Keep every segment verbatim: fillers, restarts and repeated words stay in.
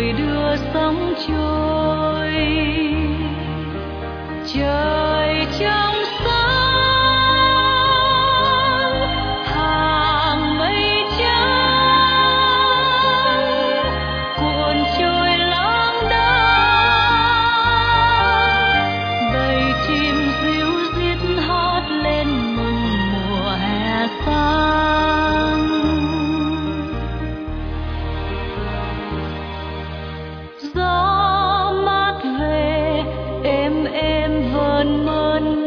rồi đưa sóng trôi. Trời trong sáng hàng mây trắng cuộn trôi lãng đãng, bầy chim ríu rít hót lên mừng mùa hè sang. Gió mát về êm êm vờn mơn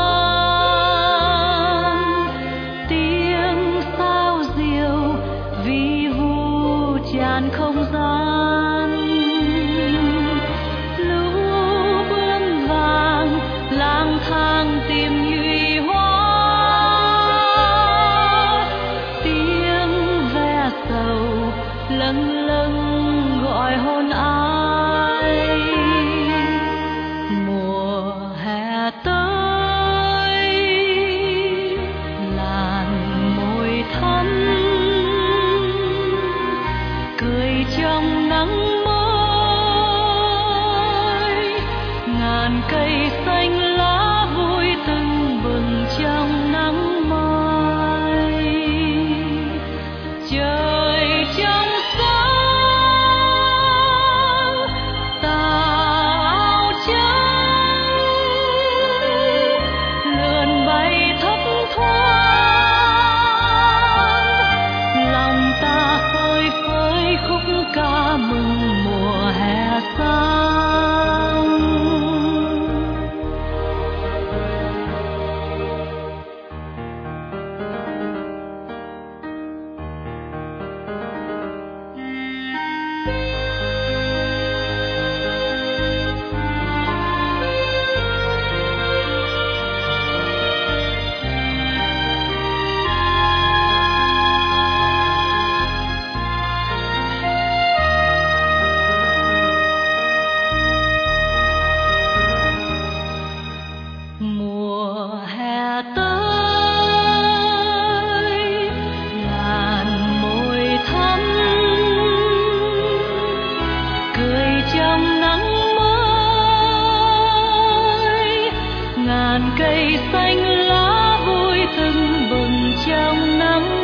man, tiếng sao diều vi vu tràn không gian. Lũ bướm vàng lang thang tìm nhụy hoa, tiếng ve sầu lâng lâng gọi hôn ai. Mùa hè tới làn môi thắm, cười trong nắng mới. Ngàn cây xanh lá vui tưng bừng trong nắng mai. Trời trong sáng tà áo trắng lượn bay thấp thoáng, lòng ta phơi phới khúc ca mừng mùa hè sang. Mùa hè tới ngàn môi thắm, cười trong nắng mới. Ngàn cây xanh lá vui tưng bừng trong nắng